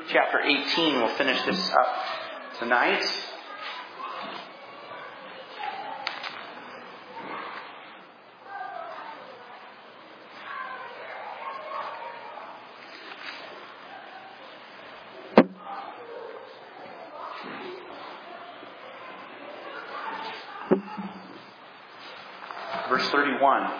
chapter 18. We'll finish this up tonight. Verse 31.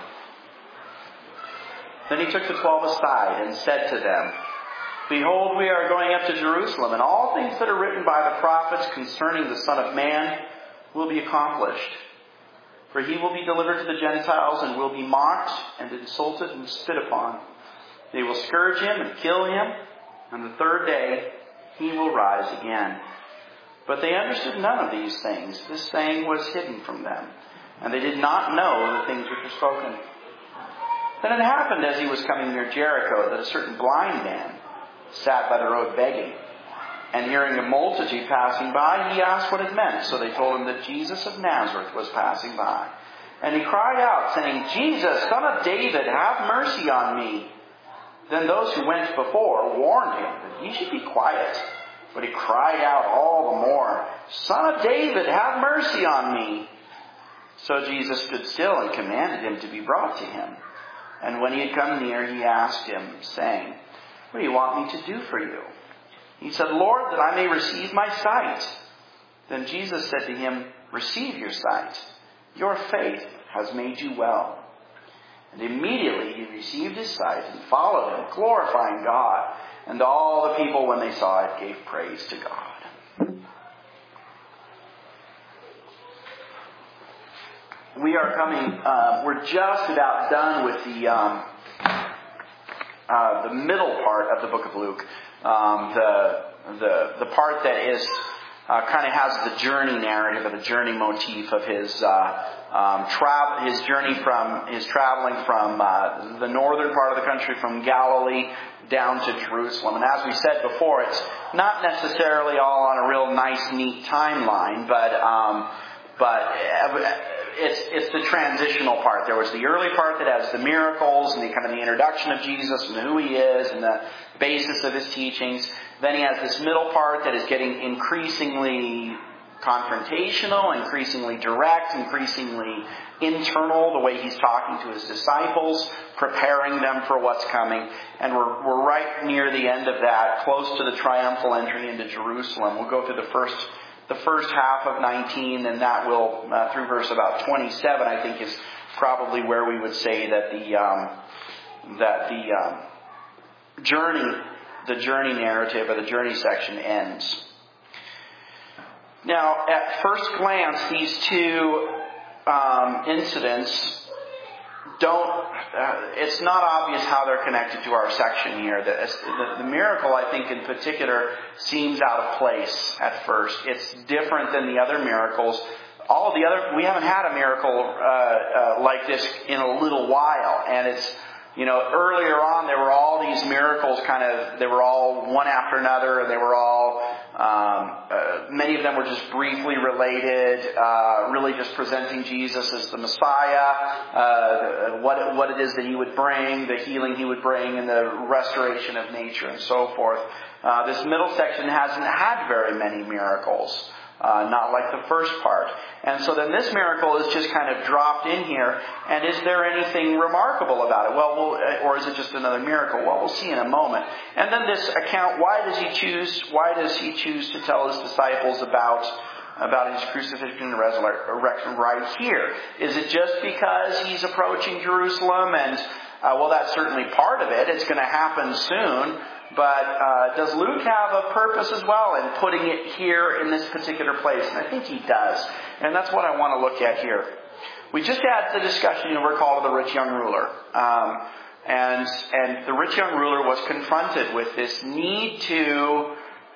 Then he took the 12 aside and said to them, Behold, we are going up to Jerusalem, and all things that are written by the prophets concerning the Son of Man will be accomplished. For he will be delivered to the Gentiles and will be mocked and insulted and spit upon. They will scourge him and kill him, and the third day he will rise again. But they understood none of these things. This saying was hidden from them, and they did not know the things which were spoken. Then it happened as he was coming near Jericho that a certain blind man sat by the road begging. And hearing a multitude passing by, he asked what it meant. So they told him that Jesus of Nazareth was passing by. And he cried out, saying, Jesus, Son of David, have mercy on me. Then those who went before warned him that he should be quiet. But he cried out all the more, Son of David, have mercy on me. So Jesus stood still and commanded him to be brought to him. And when he had come near, he asked him, saying, What do you want me to do for you? He said, Lord, that I may receive my sight. Then Jesus said to him, Receive your sight. Your faith has made you well. And immediately he received his sight and followed him, glorifying God. And all the people, when they saw it, gave praise to God. We are coming, we're just about done with the middle part of the book of Luke. The part that is kind of has the journey narrative or the journey motif of his traveling from the northern part of the country, from Galilee down to Jerusalem. And as we said before, it's not necessarily all on a real nice, neat timeline, but it's the transitional part. There was the early part that has the miracles and the kind of the introduction of Jesus and who he is and the basis of his teachings. Then he has this middle part that is getting increasingly confrontational, increasingly direct, increasingly internal, the way he's talking to his disciples, preparing them for what's coming. And we're right near the end of that, close to the triumphal entry into Jerusalem. We'll go through the first half of 19, and that will, through verse about 27, I think is probably where we would say that the journey narrative or the journey section ends. Now, at first glance, these two incidents it's not obvious how they're connected to our section here. The miracle, I think, in particular, seems out of place at first. It's different than the other miracles. We haven't had a miracle like this in a little while, and it's, earlier on there were all these miracles they were all one after another, and they were all, many of them were just briefly related, really just presenting Jesus as the Messiah, what it is that he would bring, the healing he would bring, and the restoration of nature and so forth. This middle section hasn't had very many miracles. Not like the first part. And so then this miracle is just kind of dropped in here. And is there anything remarkable about it? Or is it just another miracle? Well, we'll see in a moment. And then this account, why does he choose to tell his disciples about his crucifixion and resurrection right here? Is it just because he's approaching Jerusalem? And, that's certainly part of it. It's going to happen soon. But does Luke have a purpose as well in putting it here in this particular place? And I think he does. And that's what I want to look at here. We just had the discussion, we're called the rich young ruler. And the rich young ruler was confronted with this need to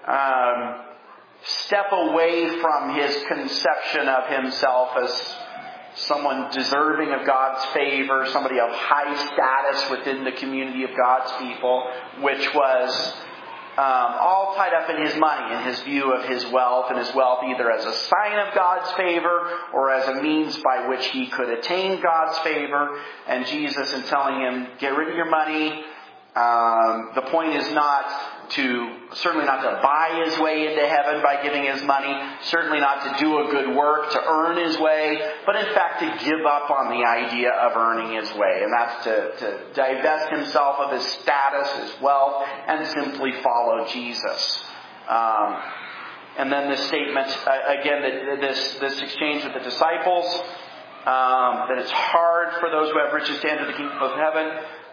step away from his conception of himself as someone deserving of God's favor, somebody of high status within the community of God's people, which was all tied up in his money and his view of his wealth, and his wealth either as a sign of God's favor or as a means by which he could attain God's favor. And Jesus, in telling him, get rid of your money, the point is not certainly not to buy his way into heaven by giving his money, certainly not to do a good work to earn his way, but in fact to give up on the idea of earning his way. And that's to divest himself of his status, his wealth, and simply follow Jesus. And then this statement, again, this exchange with the disciples, that it's hard for those who have riches to enter the kingdom of heaven.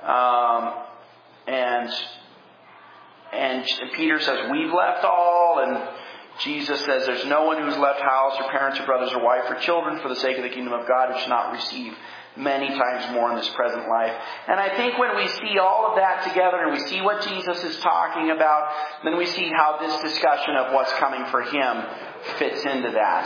And Peter says, we've left all. And Jesus says, there's no one who's left house or parents or brothers or wife or children for the sake of the kingdom of God who should not receive many times more in this present life. And I think when we see all of that together and we see what Jesus is talking about, then we see how this discussion of what's coming for him fits into that.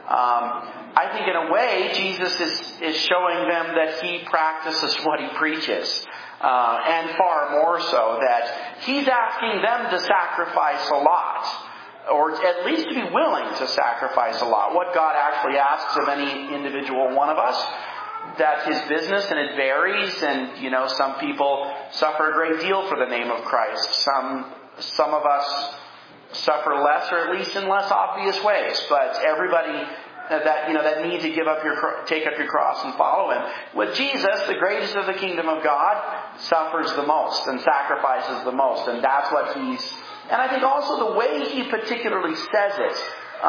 I think in a way, Jesus is showing them that he practices what he preaches. And far more so, that he's asking them to sacrifice a lot. Or at least to be willing to sacrifice a lot. What God actually asks of any individual one of us, that's his business, and it varies. And, some people suffer a great deal for the name of Christ. Some of us suffer less, or at least in less obvious ways. But everybody that need to take up your cross and follow him. With Jesus, the greatest of the kingdom of God, suffers the most and sacrifices the most. And that's what and I think also the way he particularly says it,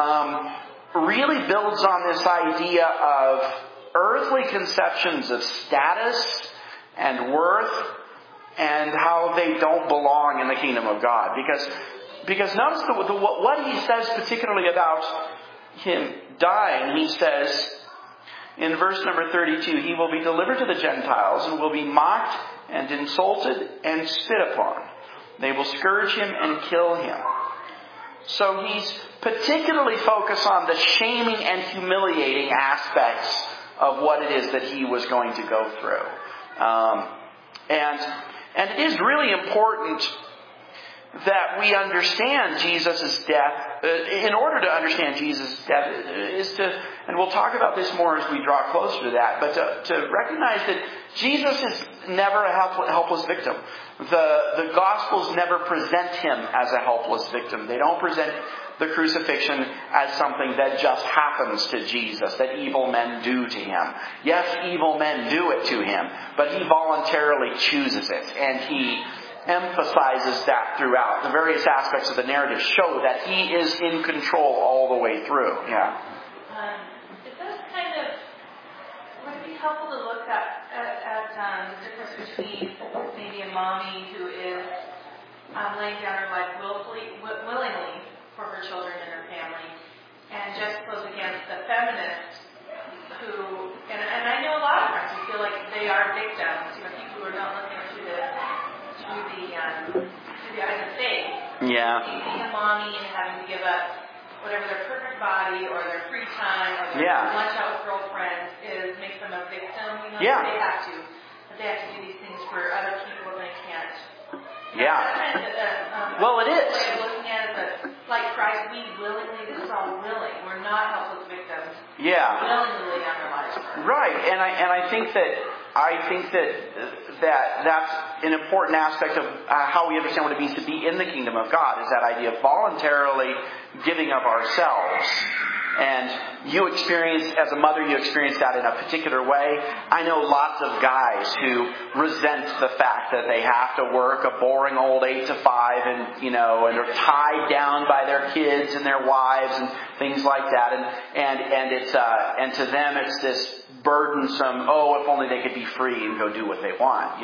really builds on this idea of earthly conceptions of status and worth and how they don't belong in the kingdom of God. Because notice what he says particularly about him dying. He says in verse number 32, he will be delivered to the Gentiles and will be mocked and insulted and spit upon. They will scourge him and kill him. So he's particularly focused on the shaming and humiliating aspects of what it is that he was going to go through. And it is really important that we understand Jesus' death. In order to understand Jesus' death and we'll talk about this more as we draw closer to that, but to recognize that Jesus is never a helpless victim. The Gospels never present him as a helpless victim. They don't present the crucifixion as something that just happens to Jesus, that evil men do to him. Yes, evil men do it to him, but he voluntarily chooses it, and he emphasizes that throughout. The various aspects of the narrative show that he is in control all the way through. Yeah. It does would it be helpful to look at the difference between maybe a mommy who is laying down her life willingly for her children and her family, and just goes against the feminist who, and I know a lot of times who feel like they are victims, people who are not looking through the eyes of faith. Yeah. Being a mommy and having to give up whatever their perfect body or their free time or their lunch out with girlfriends makes them a victim. They have to do these things for other people and they can't. Well, it is. Way of looking at it, but like Christ, we willingly. This is all willing. We're not helpless victims. Yeah. Willingly lay down our lives for us. Right, and I think that that's an important aspect of how we understand what it means to be in the kingdom of God, is that idea of voluntarily giving of ourselves. And you experience, as a mother, you experience that in a particular way. I know lots of guys who resent the fact that they have to work a boring old 8 to 5 and they're tied down by their kids and their wives and things like that. And it's and to them it's this burdensome, if only they could be free and go do what they want,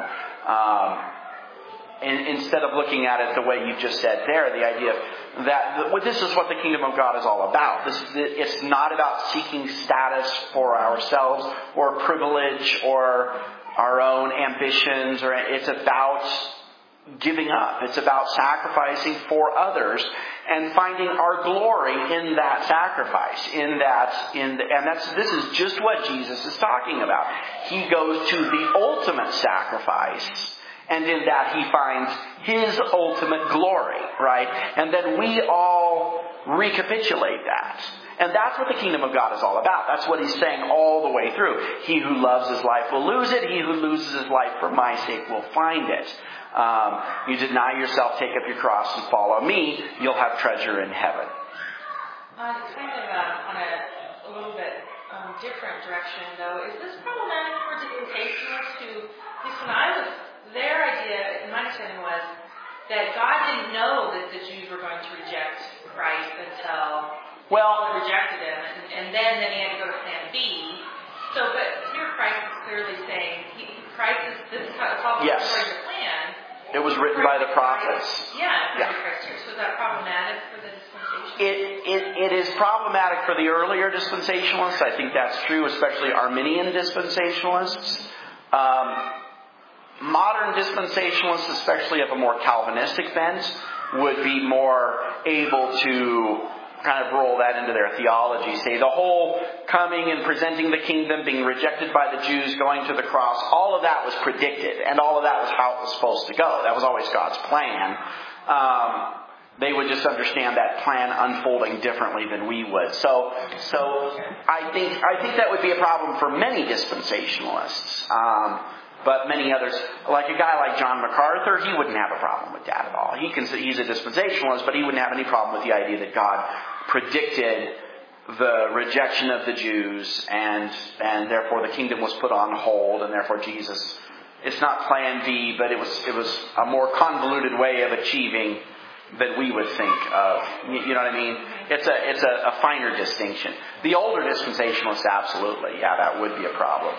And instead of looking at it the way you just said there, the idea that this is what the kingdom of God is all about. It's not about seeking status for ourselves or privilege or our own ambitions, or it's about giving up. It's about sacrificing for others and finding our glory in that sacrifice. This is just what Jesus is talking about. He goes to the ultimate sacrifice. and in that he finds his ultimate glory, right? And then we all recapitulate that. And that's what the kingdom of God is all about. That's what he's saying all the way through. He who loves his life will lose it. He who loses his life for my sake will find it. You deny yourself, take up your cross, and follow me. You'll have treasure in heaven. It's kind of on a little bit different direction, though. Is this problematic for dispensationalists who, at least when I was, their idea, my understanding was that God didn't know that the Jews were going to reject Christ until they rejected him, and then he had to go to plan B. So, but here Christ is clearly saying, this is how it's yes. according to plan. It was written by the prophets. So is that problematic for the dispensation? It is problematic for the earlier dispensationalists. I think that's true, especially Arminian dispensationalists. Modern dispensationalists, especially of a more Calvinistic bent, would be more able to kind of roll that into their theology. Say the whole coming and presenting the kingdom, being rejected by the Jews, going to the cross, all of that was predicted, and all of that was how it was supposed to go. That was always God's plan. They would just understand that plan unfolding differently than we would. So I think that would be a problem for many dispensationalists. But many others, like a guy like John MacArthur, he wouldn't have a problem with that at all. He's a dispensationalist, but he wouldn't have any problem with the idea that God predicted the rejection of the Jews, and therefore the kingdom was put on hold, and therefore Jesus. It's not plan B, but it was a more convoluted way of achieving than we would think of. You know what I mean? It's a finer distinction. The older dispensationalists, absolutely, that would be a problem.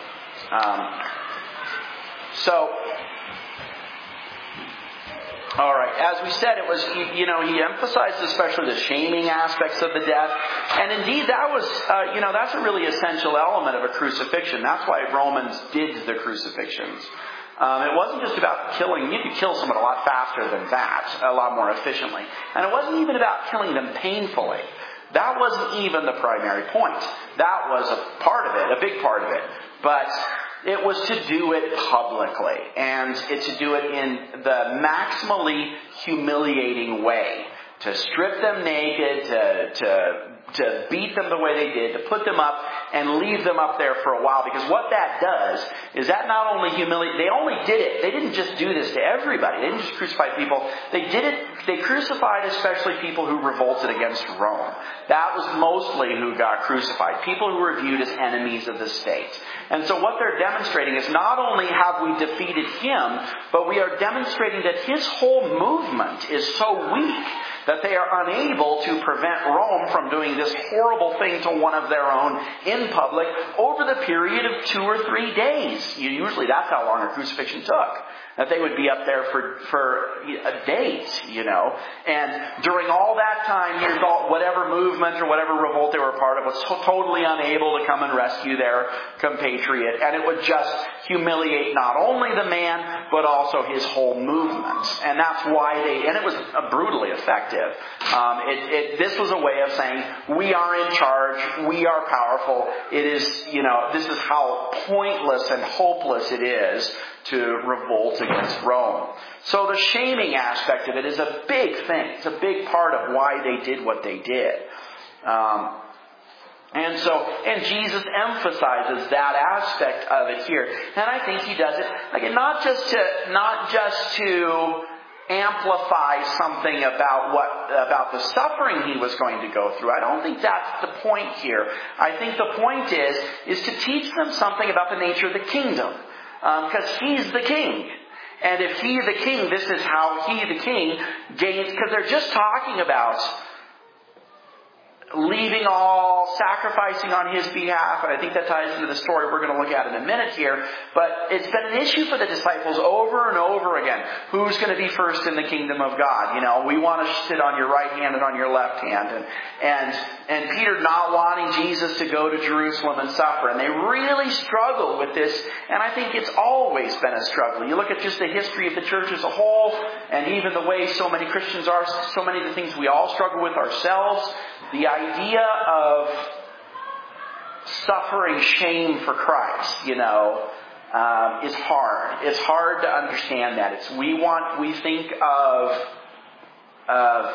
All right. As we said, it was, he emphasized especially the shaming aspects of the death. And indeed, that was, that's a really essential element of a crucifixion. That's why Romans did the crucifixions. It wasn't just about killing. You could kill someone a lot faster than that, a lot more efficiently. And it wasn't even about killing them painfully. That wasn't even the primary point. That was a part of it, a big part of it. But it was to do it publicly, and to do it in the maximally humiliating way. To strip them naked, to beat them the way they did, to put them up and leave them up there for a while. Because what that does is that not only they only did it. They didn't just do this to everybody. They didn't just crucify people. They crucified especially people who revolted against Rome. That was mostly who got crucified. People who were viewed as enemies of the state. And so what they're demonstrating is not only have we defeated him, but we are demonstrating that his whole movement is so weak that they are unable to prevent Rome from doing this horrible thing to one of their own in public over the period of 2 or 3 days. Usually that's how long a crucifixion took. That they would be up there for days, And during all that time, whatever movement or whatever revolt they were a part of was totally unable to come and rescue their compatriot. And it would just humiliate not only the man, but also his whole movement. And that's why and it was brutally effective. This was a way of saying, we are in charge, we are powerful. It is, this is how pointless and hopeless it is to revolt against Rome. So the shaming aspect of it is a big thing. It's a big part of why they did what they did. And Jesus emphasizes that aspect of it here. And I think he does it, again, not just to amplify something about the suffering he was going to go through. I don't think that's the point here. I think the point is to teach them something about the nature of the kingdom. Because he's the king. And if he the king, this is how he the king gains. Because they're just talking about leaving all, sacrificing on his behalf. And I think that ties into the story we're going to look at in a minute here. But it's been an issue for the disciples over and over again. Who's going to be first in the kingdom of God? We want to sit on your right hand and on your left hand. And Peter not wanting Jesus to go to Jerusalem and suffer. And they really struggle with this. And I think it's always been a struggle. You look at just the history of the church as a whole, and even the way so many Christians are, so many of the things we all struggle with ourselves. The idea of suffering shame for Christ, is hard. It's hard to understand that. We think of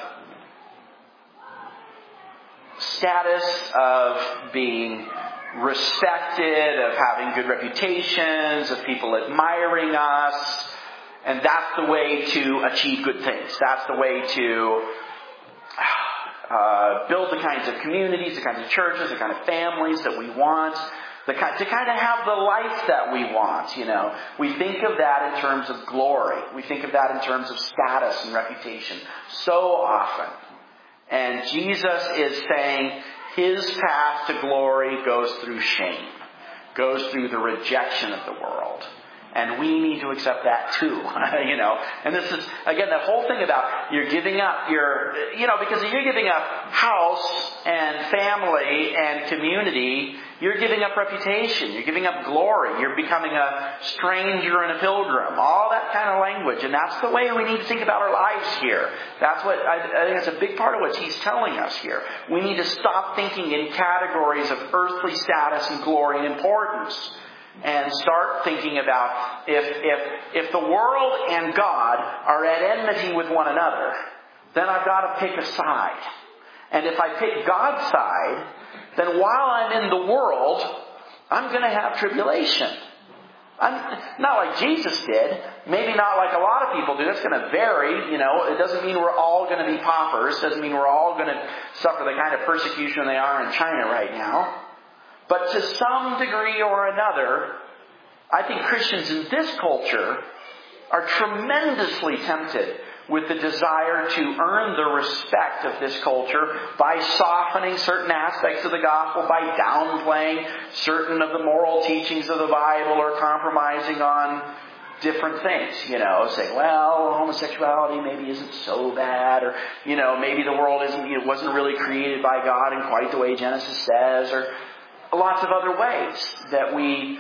status, of being respected, of having good reputations, of people admiring us, and that's the way to achieve good things. That's the way to build the kinds of communities, the kinds of churches, the kind of families that we want, to kind of have the life that we want, We think of that in terms of glory. We think of that in terms of status and reputation so often. And Jesus is saying his path to glory goes through shame, goes through the rejection of the world. And we need to accept that too, And this is, again, that whole thing about you're giving up because if you're giving up house and family and community, you're giving up reputation, you're giving up glory, you're becoming a stranger and a pilgrim, all that kind of language. And that's the way we need to think about our lives here. That's what, I think that's a big part of what he's telling us here. We need to stop thinking in categories of earthly status and glory and importance. And start thinking about if the world and God are at enmity with one another, then I've got to pick a side. And if I pick God's side, then while I'm in the world, I'm going to have tribulation. I'm not like Jesus did. Maybe not like a lot of people do. That's going to vary. It doesn't mean we're all going to be paupers. It doesn't mean we're all going to suffer the kind of persecution they are in China right now. But to some degree or another, I think Christians in this culture are tremendously tempted with the desire to earn the respect of this culture by softening certain aspects of the gospel, by downplaying certain of the moral teachings of the Bible, or compromising on different things, saying, well, homosexuality maybe isn't so bad, or, maybe the world wasn't really created by God in quite the way Genesis says, or lots of other ways that we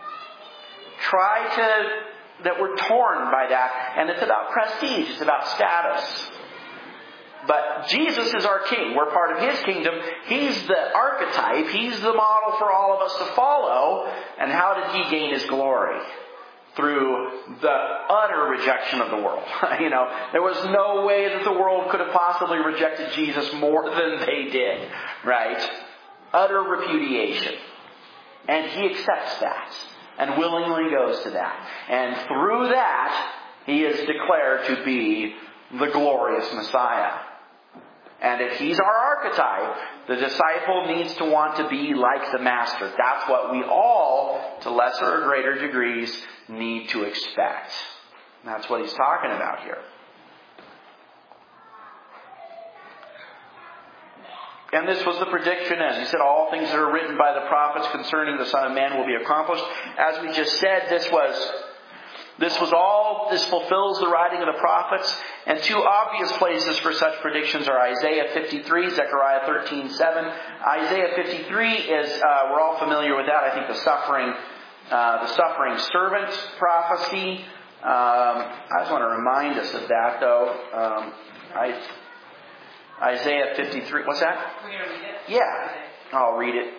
that we're torn by that. And it's about prestige. It's about status. But Jesus is our King. We're part of His kingdom. He's the archetype. He's the model for all of us to follow. And how did He gain His glory? Through the utter rejection of the world. There was no way that the world could have possibly rejected Jesus more than they did. Right? Utter repudiation. And He accepts that and willingly goes to that. And through that, He is declared to be the glorious Messiah. And if He's our archetype, the disciple needs to want to be like the Master. That's what we all, to lesser or greater degrees, need to expect. And that's what He's talking about here. And this was the prediction end. He said, all things that are written by the prophets concerning the Son of Man will be accomplished. As we just said, this fulfills the writing of the prophets. And two obvious places for such predictions are Isaiah 53, Zechariah 13:7. Isaiah 53 is, we're all familiar with that. I think the suffering servant prophecy. I just want to remind us of that, though. Isaiah 53. What's that? We're going to read it? Yeah. I'll read it.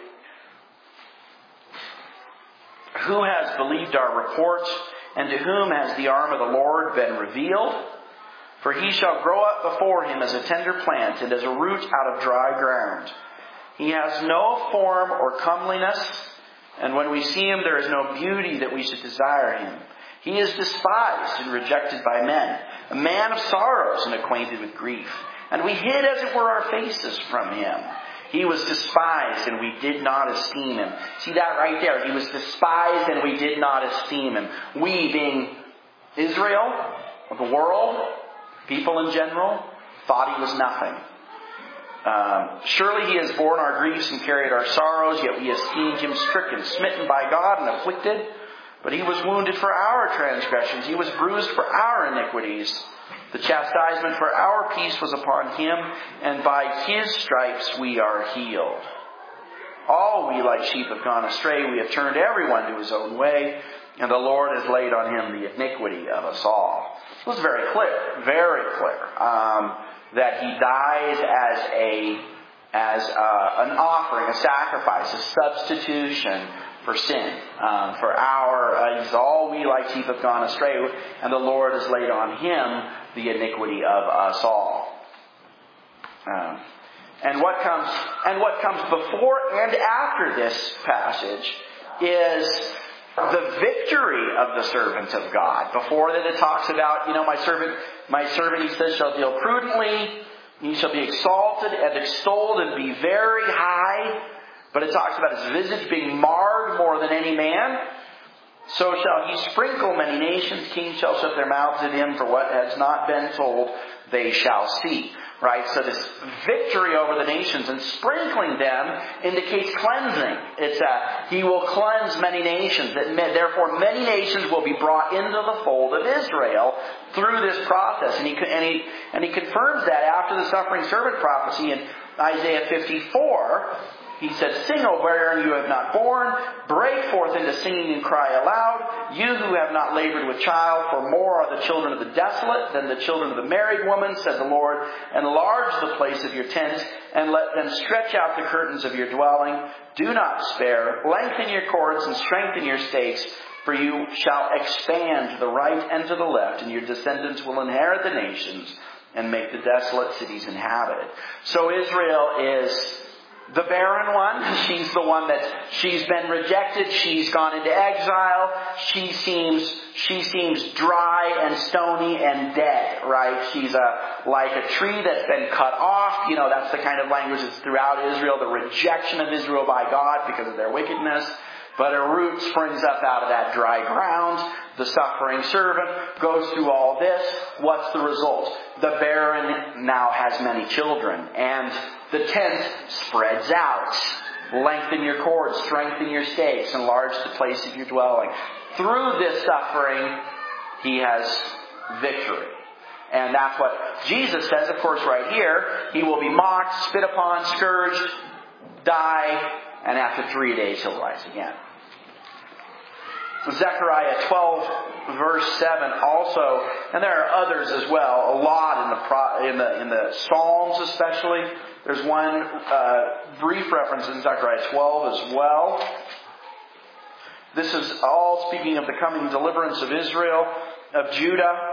Who has believed our report, and to whom has the arm of the Lord been revealed? For he shall grow up before him as a tender plant, and as a root out of dry ground. He has no form or comeliness, and when we see him there is no beauty that we should desire him. He is despised and rejected by men, a man of sorrows and acquainted with grief. And we hid, as it were, our faces from him. He was despised, and we did not esteem him. See that right there? He was despised, and we did not esteem him. We, being Israel, the world, people in general, thought he was nothing. Surely he has borne our griefs and carried our sorrows, yet we esteemed him stricken, smitten by God, and afflicted. But he was wounded for our transgressions. He was bruised for our iniquities. The chastisement for our peace was upon him, and by his stripes we are healed. All we like sheep have gone astray. We have turned everyone to his own way, and the Lord has laid on him the iniquity of us all. It was very clear, that he dies as an offering, a sacrifice, a substitution for sin. He says, all we like sheep have gone astray, and the Lord has laid on him the iniquity of us all. And what comes before and after this passage is the victory of the servant of God. Before that it talks about, my servant, he says, shall deal prudently, he shall be exalted and extolled and be very high. But it talks about his visage being marred more than any man. So shall he sprinkle many nations. Kings shall shut their mouths at him, for what has not been told they shall see. Right? So this victory over the nations and sprinkling them indicates cleansing. It's he will cleanse many nations. Therefore, many nations will be brought into the fold of Israel through this process. And he confirms that after the suffering servant prophecy in Isaiah 54. He said, sing, O barren, you have not borne. Break forth into singing and cry aloud. You who have not labored with child, for more are the children of the desolate than the children of the married woman, said the Lord. Enlarge the place of your tent, and let them stretch out the curtains of your dwelling. Do not spare. Lengthen your cords and strengthen your stakes, for you shall expand to the right and to the left, and your descendants will inherit the nations and make the desolate cities inhabited. So Israel is the barren one. She's the one she's been rejected. She's gone into exile. She seems dry and stony and dead, right? She's like a tree that's been cut off. That's the kind of language that's throughout Israel, the rejection of Israel by God because of their wickedness. But a root springs up out of that dry ground. The suffering servant goes through all this. What's the result? The barren now has many children. And the tent spreads out. Lengthen your cords, strengthen your stakes, enlarge the place of your dwelling. Through this suffering, he has victory. And that's what Jesus says, of course, right here. He will be mocked, spit upon, scourged, die, and after 3 days he'll rise again. Zechariah 12 verse 7 also, and there are others as well, a lot in the Psalms especially. There's one brief reference in Zechariah 12 as well. This is all speaking of the coming deliverance of Israel, of Judah.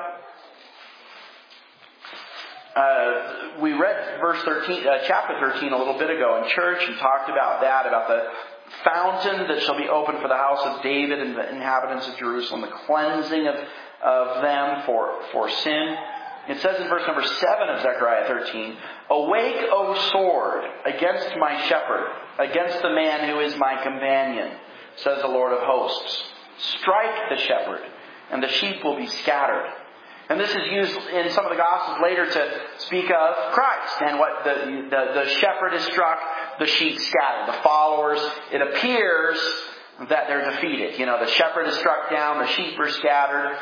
We read chapter 13 a little bit ago in church and talked about that, about the fountain that shall be opened for the house of David and the inhabitants of Jerusalem, the cleansing of them for sin. It says in verse number 7 of Zechariah 13, awake, O sword, against my shepherd, against the man who is my companion, says the Lord of hosts. Strike the shepherd, and the sheep will be scattered. And this is used in some of the Gospels later to speak of Christ. And what the shepherd is struck, the sheep scattered. The followers, it appears that they're defeated. The shepherd is struck down, the sheep are scattered.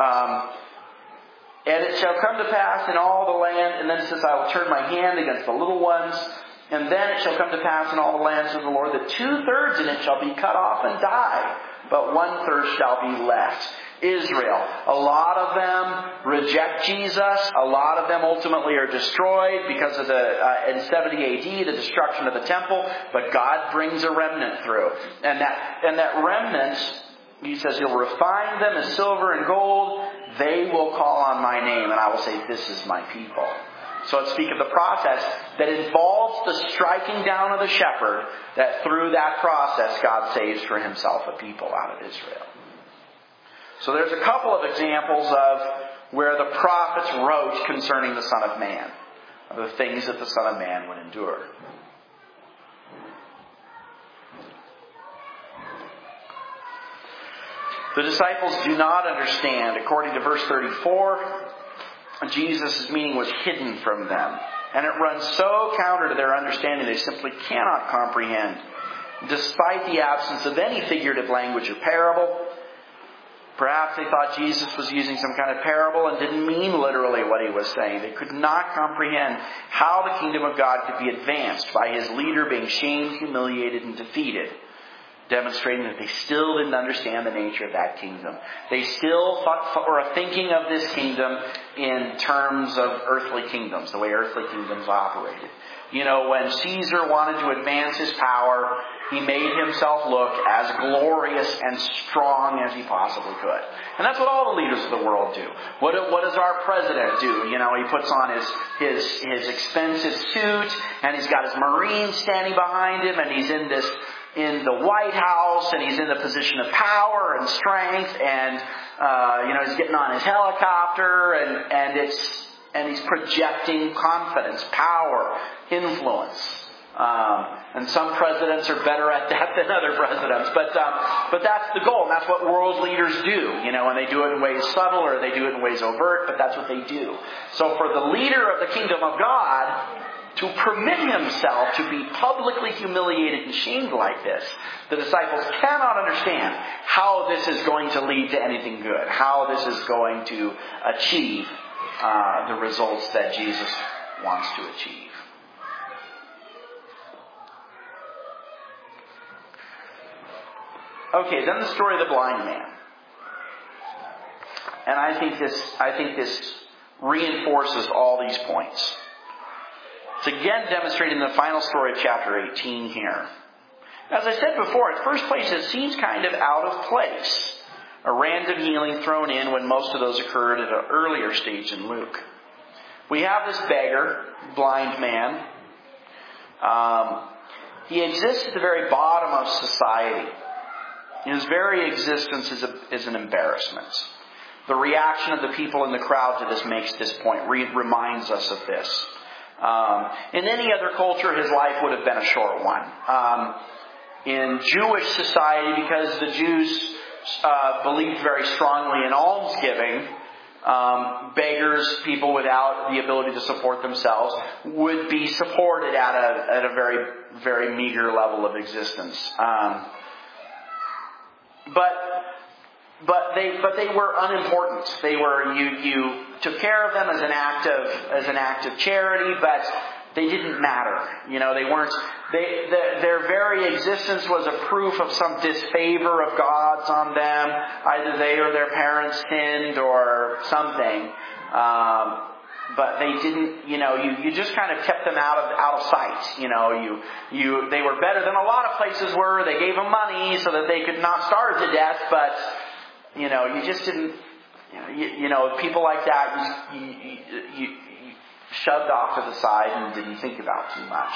And it shall come to pass in all the land, and then it says, I will turn my hand against the little ones. And then it shall come to pass in all the lands of the Lord that 2/3 in it shall be cut off and die, but 1/3 shall be left. Israel. A lot of them reject Jesus. A lot of them ultimately are destroyed because of in 70 AD, the destruction of the temple. But God brings a remnant through. And that remnant, he says, he'll refine them as silver and gold. They will call on my name, and I will say, this is my people. So let's speak of the process that involves the striking down of the shepherd, that through that process God saves for himself a people out of Israel. So there's a couple of examples of where the prophets wrote concerning the Son of Man, of the things that the Son of Man would endure. The disciples do not understand. According to verse 34, Jesus' meaning was hidden from them. And it runs so counter to their understanding, they simply cannot comprehend. Despite the absence of any figurative language or parable, perhaps they thought Jesus was using some kind of parable and didn't mean literally what he was saying. They could not comprehend how the kingdom of God could be advanced by his leader being shamed, humiliated, and defeated. demonstrating that they still didn't understand the nature of that kingdom. They still were thinking of this kingdom in terms of earthly kingdoms, the way earthly kingdoms operated. When Caesar wanted to advance his power, he made himself look as glorious and strong as he possibly could. And that's what all the leaders of the world do. What does our president do? He puts on his expensive suit, and he's got his Marines standing behind him, and he's in the White House, and he's in the position of power and strength, and he's getting on his helicopter, and he's projecting confidence, power, influence. And some presidents are better at that than other presidents, but that's the goal, and that's what world leaders do. And they do it in ways subtle, or they do it in ways overt, but that's what they do. So for the leader of the kingdom of God to permit himself to be publicly humiliated and shamed like this, the disciples cannot understand how this is going to lead to anything good, how this is going to achieve the results that Jesus wants to achieve. Okay, then the story of the blind man. And I think this reinforces all these points. It's again demonstrated in the final story of chapter 18 here. As I said before, at first place it seems kind of out of place. A random healing thrown in when most of those occurred at an earlier stage in Luke. We have this beggar, blind man. He exists at the very bottom of society. His very existence is an embarrassment. The reaction of the people in the crowd to this makes this point, reminds us of this. In any other culture, his life would have been a short one. In Jewish society, because the Jews believed very strongly in almsgiving, beggars, people without the ability to support themselves, would be supported at a very, very meager level of existence. But they were unimportant. They were you took care of them as an act of charity, but they didn't matter. They weren't. Their very existence was a proof of some disfavor of God's on them. Either they or their parents sinned or something. But they didn't. You just kind of kept them out of sight. They were better than a lot of places were. They gave them money so that they could not starve to death, but you just didn't. People like that, you shoved off to the side and didn't think about too much.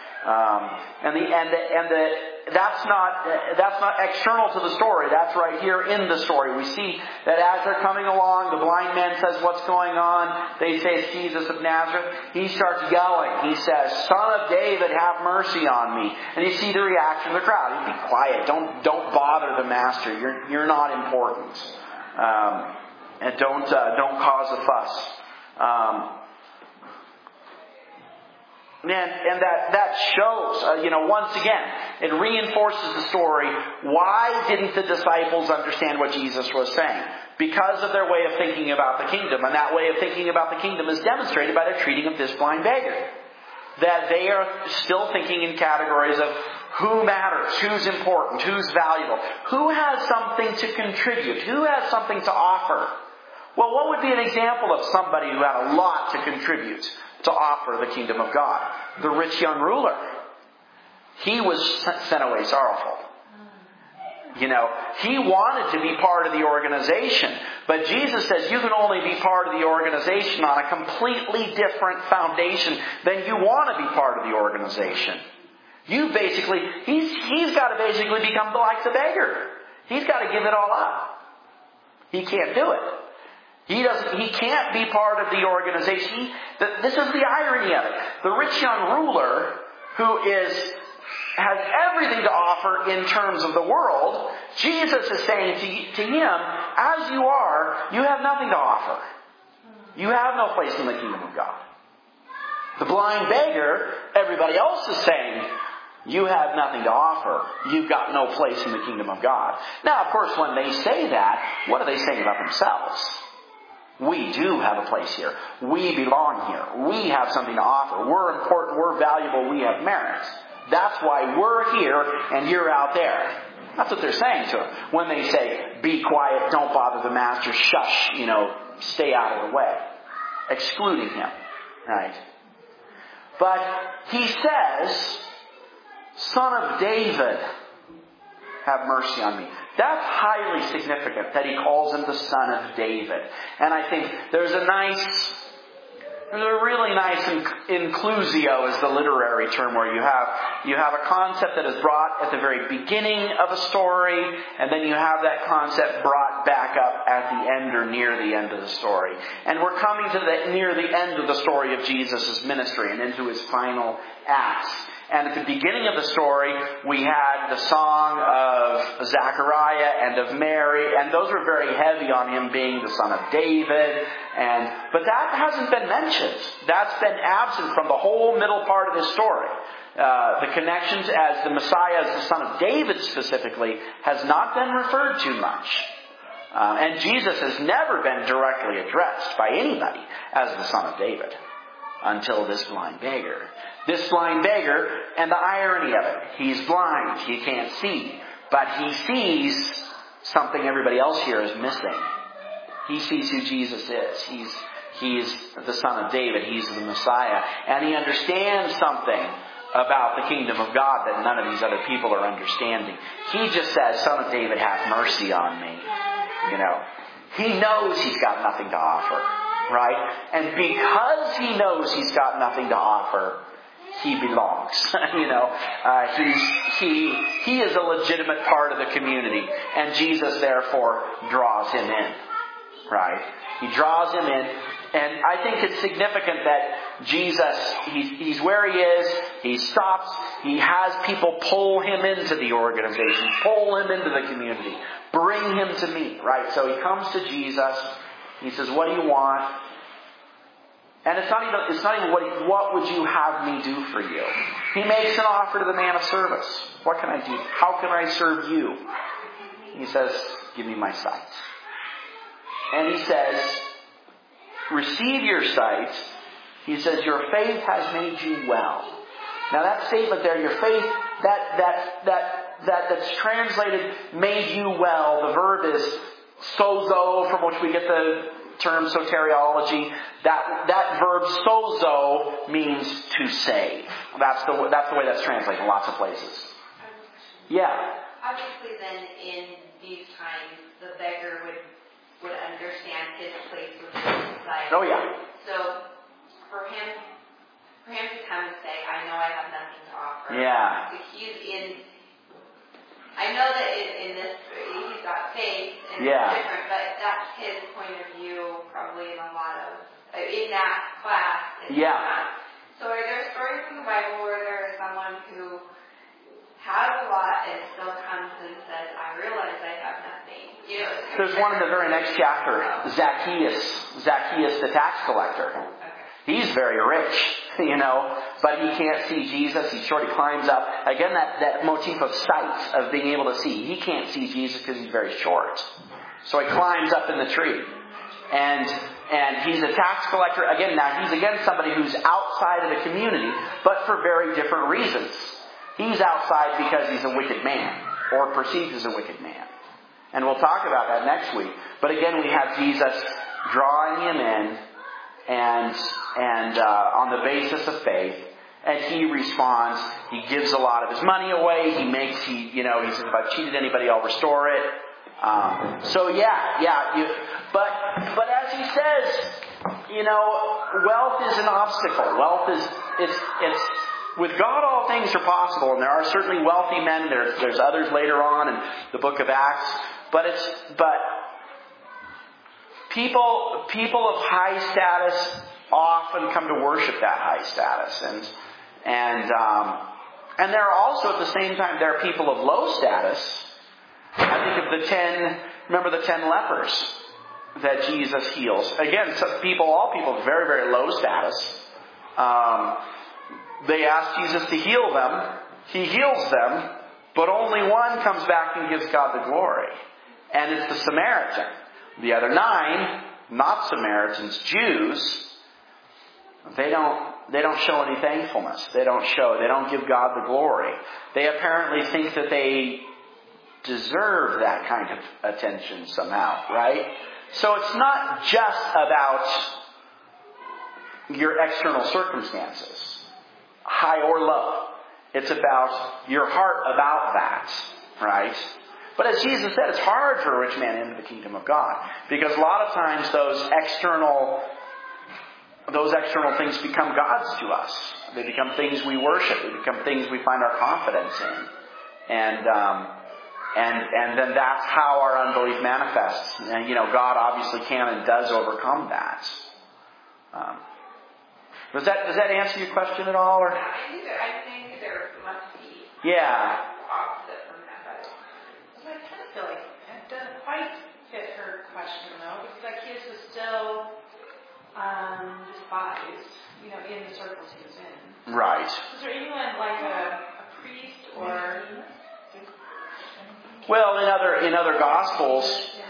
That's not external to the story. That's right here in the story. We see that as they're coming along, the blind man says, "What's going on?" They say, "It's Jesus of Nazareth." He starts yelling. He says, "Son of David, have mercy on me." And you see the reaction of the crowd. Be quiet. Don't bother the master. You're not important. And don't cause a fuss. And that shows, once again, it reinforces the story. Why didn't the disciples understand what Jesus was saying? Because of their way of thinking about the kingdom. And that way of thinking about the kingdom is demonstrated by their treating of this blind beggar. That they are still thinking in categories of who matters, who's important, who's valuable, who has something to contribute, who has something to offer. Well, what would be an example of somebody who had a lot to contribute to offer the kingdom of God? The rich young ruler. He was sent away sorrowful. He wanted to be part of the organization. But Jesus says you can only be part of the organization on a completely different foundation than you want to be part of the organization. He's got to basically become like the beggar. He's got to give it all up. He can't do it. He can't be part of the organization. This is the irony of it. The rich young ruler who has everything to offer in terms of the world, Jesus is saying to him, as you are, you have nothing to offer. You have no place in the kingdom of God. The blind beggar, everybody else is saying, you have nothing to offer. You've got no place in the kingdom of God. Now, of course, when they say that, what are they saying about themselves? We do have a place here. We belong here. We have something to offer. We're important. We're valuable. We have merits. That's why we're here and you're out there. That's what they're saying to him. When they say, be quiet, don't bother the master, shush, stay out of the way. Excluding him. Right? But he says, Son of David, have mercy on me. That's highly significant that he calls him the Son of David. And I think there's a really nice inclusio is the literary term, where you have a concept that is brought at the very beginning of a story, and then you have that concept brought back up at the end or near the end of the story. And we're coming to near the end of the story of Jesus' ministry and into his final acts. And at the beginning of the story, we had the song of Zechariah and of Mary, and those were very heavy on him being the son of David. But that hasn't been mentioned. That's been absent from the whole middle part of this story. The connections as the Messiah, as the son of David specifically, has not been referred to much. And Jesus has never been directly addressed by anybody as the son of David until this blind beggar. This blind beggar, and the irony of it, he's blind, he can't see, but he sees something everybody else here is missing. He sees who Jesus is. He's the son of David, he's the Messiah, and he understands something about the kingdom of God that none of these other people are understanding. He just says, Son of David, have mercy on me. He knows he's got nothing to offer, right? And because he knows he's got nothing to offer, he belongs. He is a legitimate part of the community, and Jesus therefore draws him in. Right? He draws him in, and I think it's significant that Jesus, he's where he is, he stops, he has people pull him into the organization, pull him into the community, bring him to me. Right? So he comes to Jesus, he says, what do you want? And it's not even what would you have me do for you? He makes an offer to the man of service. What can I do? How can I serve you? He says, give me my sight. And he says, receive your sight. He says, your faith has made you well. Now that statement there, your faith, that's translated made you well. The verb is sozo, from which we get the term soteriology. That verb sozo means to save. That's the way that's translated in lots of places. Yeah. Obviously, then in these times, the beggar would understand his place within society. Oh yeah. So for him to come and say, "I know I have nothing to offer." Yeah. He's in. I know that in this, he's got faith and yeah. it's different, but that's his point of view probably in a lot of, in that class. Yeah. So are there stories in the Bible where there is someone who has a lot and still comes and says, I realize I have nothing? There's one in the very next chapter, Zacchaeus the tax collector. Okay. He's very rich, but he can't see Jesus. He sort of climbs up. Again, that motif of sight, of being able to see. He can't see Jesus because he's very short. So he climbs up in the tree. And he's a tax collector. Again, now he's somebody who's outside of the community, but for very different reasons. He's outside because he's a wicked man, or perceived as a wicked man. And we'll talk about that next week. But again, we have Jesus drawing him in, and on the basis of faith, and he responds. He gives a lot of his money away. He says, if I've cheated anybody, I'll restore it. But as he says, wealth is an obstacle. Wealth is it's with God all things are possible, and there are certainly wealthy men. There's others later on in the book of Acts, but people of high status often come to worship that high status, and there are also at the same time there are people of low status. I think of remember the 10 lepers that Jesus heals. Again, all people of very, very low status. They ask Jesus to heal them. He heals them, but only one comes back and gives God the glory. And it's the Samaritan. The other 9, not Samaritans, Jews, they don't show any thankfulness. They don't give God the glory. They apparently think that they deserve that kind of attention somehow, right? So it's not just about your external circumstances, high or low. It's about your heart about that, right? But as Jesus said, it's hard for a rich man into the kingdom of God. Because a lot of times those external things become gods to us. They become things we worship. They become things we find our confidence in. And then that's how our unbelief manifests. And, God obviously can and does overcome that. Does that answer your question at all? Or? I think there must be opposite from that. But I kind of feel like it doesn't quite fit her question, though, because Zacchaeus was still despised, in the circles he was in. Right. Was there anyone like a priest or? Well, in other Gospels,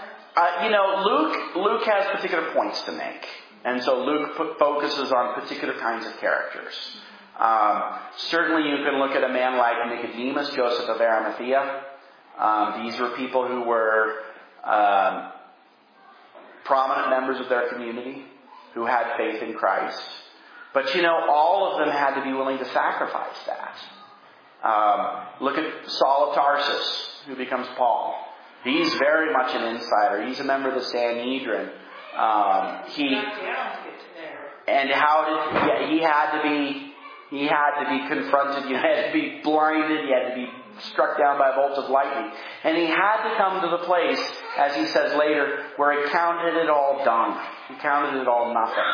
Luke has particular points to make. And so Luke focuses on particular kinds of characters. Certainly you can look at a man like Nicodemus, Joseph of Arimathea. These were people who were prominent members of their community, who had faith in Christ. But all of them had to be willing to sacrifice that. Look at Saul of Tarsus, who becomes Paul. He's very much an insider. He's a member of the Sanhedrin. He had to be confronted. He had to be blinded. He had to be struck down by a bolt of lightning. And he had to come to the place, as he says later, where he counted it all dung. He counted it all nothing.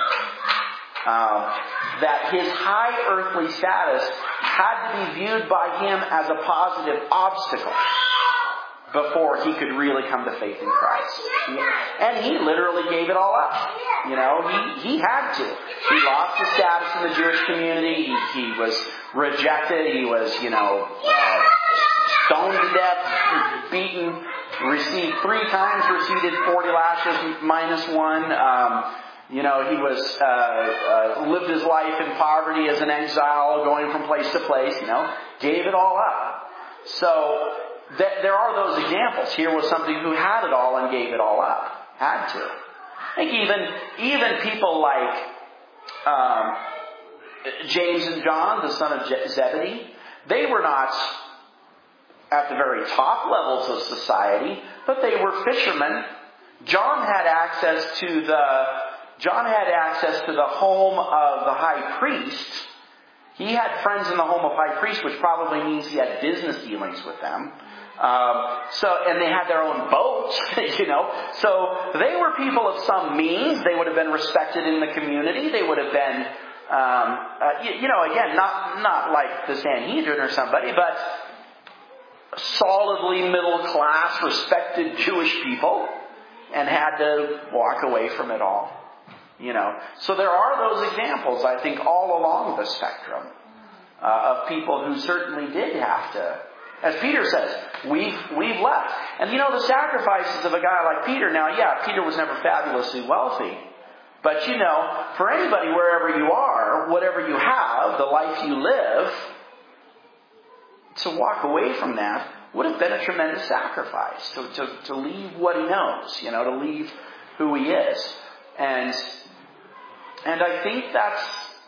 That his high earthly status had to be viewed by him as a positive obstacle before he could really come to faith in Christ. And he literally gave it all up. He had to. He lost his status in the Jewish community. He was rejected. He was, stoned to death, beaten, received 3 times, received 40 lashes minus 1. He was lived his life in poverty as an exile, going from place to place. Gave it all up. So there are those examples. Here was somebody who had it all and gave it all up. Had to. I think even people like James and John, the son of Zebedee, they were not at the very top levels of society, but they were fishermen. John had access to the home of the high priest. He had friends in the home of high priest, which probably means he had business dealings with them. And they had their own boat, So they were people of some means. They would have been respected in the community. They would have been, again, not like the Sanhedrin or somebody, but solidly middle class, respected Jewish people, and had to walk away from it all. So there are those examples, I think, all along the spectrum of people who certainly did have to. As Peter says, we've left. And the sacrifices of a guy like Peter. Now, Peter was never fabulously wealthy. But for anybody, wherever you are, whatever you have, the life you live, to walk away from that would have been a tremendous sacrifice. To leave what he knows, to leave who he is. And I think that's,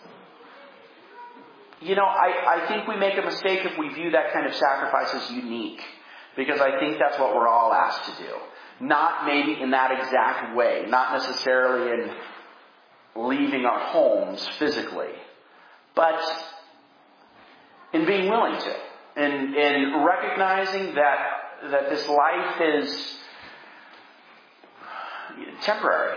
I think we make a mistake if we view that kind of sacrifice as unique. Because I think that's what we're all asked to do. Not maybe in that exact way. Not necessarily in leaving our homes physically. But in being willing to. In recognizing that this life is temporary.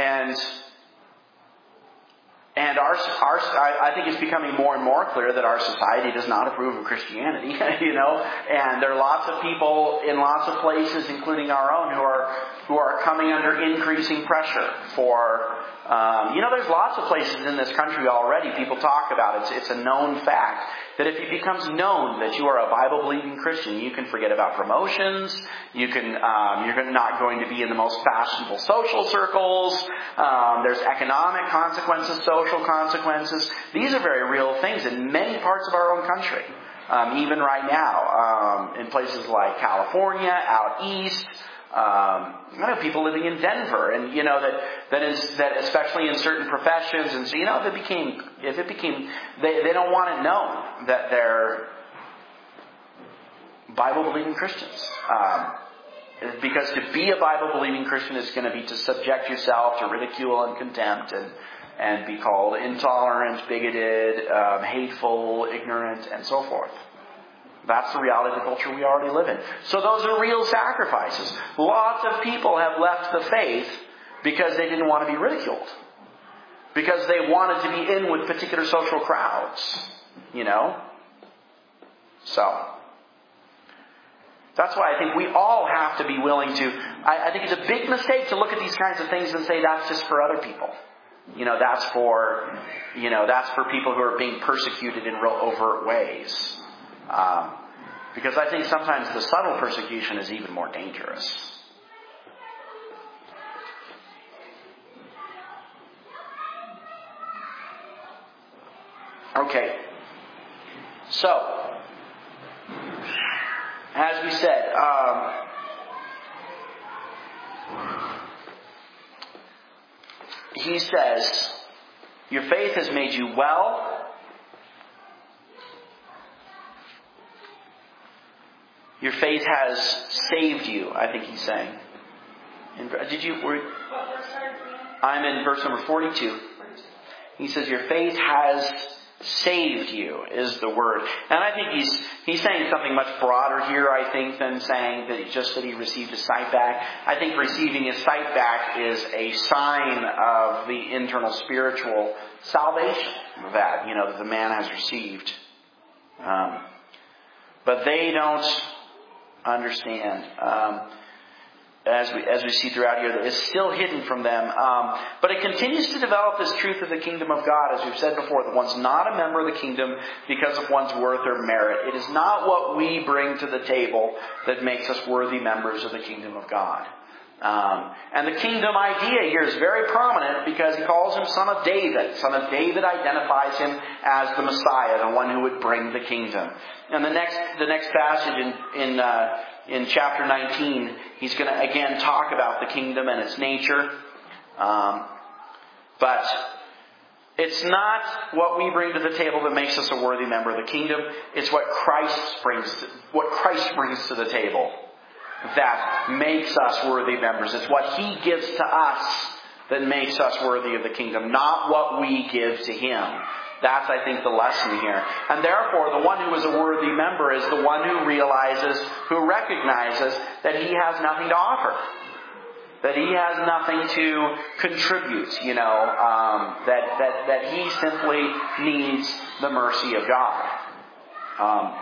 And I think it's becoming more and more clear that our society does not approve of Christianity, and there are lots of people in lots of places, including our own, who are coming under increasing pressure for, there's lots of places in this country already people talk about it. It's a known fact that if it becomes known that you are a Bible-believing Christian, you can forget about promotions, you're not going to be in the most fashionable social circles, there's economic consequences, social consequences. These are very real things in many parts of our own country. even right now, in places like California, out east. I know people living in Denver, and that especially in certain professions, and so if it became, they don't want it known that they're Bible-believing Christians. Because to be a Bible-believing Christian is going to be to subject yourself to ridicule and contempt and be called intolerant, bigoted, hateful, ignorant, and so forth. That's the reality of the culture we already live in. So those are real sacrifices. Lots of people have left the faith because they didn't want to be ridiculed. Because they wanted to be in with particular social crowds. So that's why I think we all have to be willing to... I think it's a big mistake to look at these kinds of things and say that's just for other people. That's for people who are being persecuted in real overt ways. Because I think sometimes the subtle persecution is even more dangerous. Okay. So, as we said, he says, your faith has made you well. Your faith has saved you, I think he's saying. I'm in verse number 42. He says, your faith has saved you, is the word. And I think he's saying something much broader here, I think, than saying that he received his sight back. I think receiving his sight back is a sign of the internal spiritual salvation that the man has received. But they don't understand. As we see throughout here, it's still hidden from them. But it continues to develop this truth of the kingdom of God, as we've said before, that one's not a member of the kingdom because of one's worth or merit. It is not what we bring to the table that makes us worthy members of the kingdom of God. And the kingdom idea here is very prominent because he calls him Son of David. Son of David identifies him as the Messiah, the one who would bring the kingdom. And the next passage in chapter 19, he's going to again talk about the kingdom and its nature. But it's not what we bring to the table that makes us a worthy member of the kingdom. It's what Christ brings to the table that makes us worthy members. It's what he gives to us that makes us worthy of the kingdom, not what we give to him. That's, I think, the lesson here. And therefore, the one who is a worthy member is the one who recognizes that he has nothing to offer. That he has nothing to contribute, that he simply needs the mercy of God.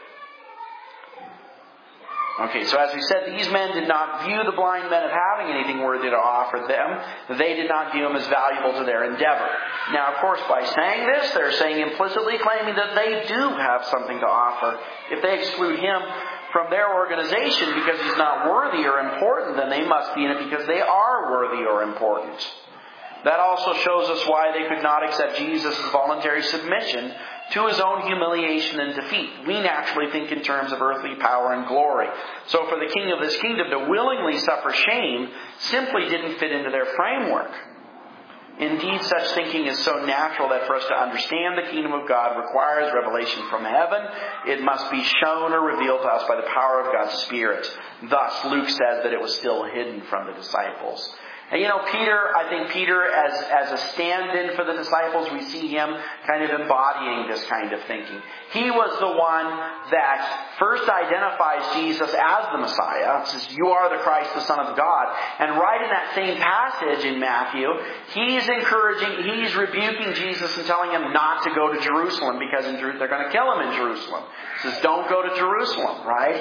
Okay, so as we said, these men did not view the blind men as having anything worthy to offer them. They did not view them as valuable to their endeavor. Now, of course, by saying this, they're saying implicitly claiming that they do have something to offer. If they exclude him from their organization because he's not worthy or important, then they must be in it because they are worthy or important. That also shows us why they could not accept Jesus' voluntary submission to his own humiliation and defeat. We naturally think in terms of earthly power and glory. So for the king of this kingdom to willingly suffer shame simply didn't fit into their framework. Indeed, such thinking is so natural that for us to understand the kingdom of God requires revelation from heaven. It must be shown or revealed to us by the power of God's Spirit. Thus, Luke says that it was still hidden from the disciples. And Peter, as a stand-in for the disciples, we see him kind of embodying this kind of thinking. He was the one that first identifies Jesus as the Messiah. It says, you are the Christ, the Son of God. And right in that same passage in Matthew, he's rebuking Jesus and telling him not to go to Jerusalem because they're going to kill him in Jerusalem. He says, don't go to Jerusalem, right?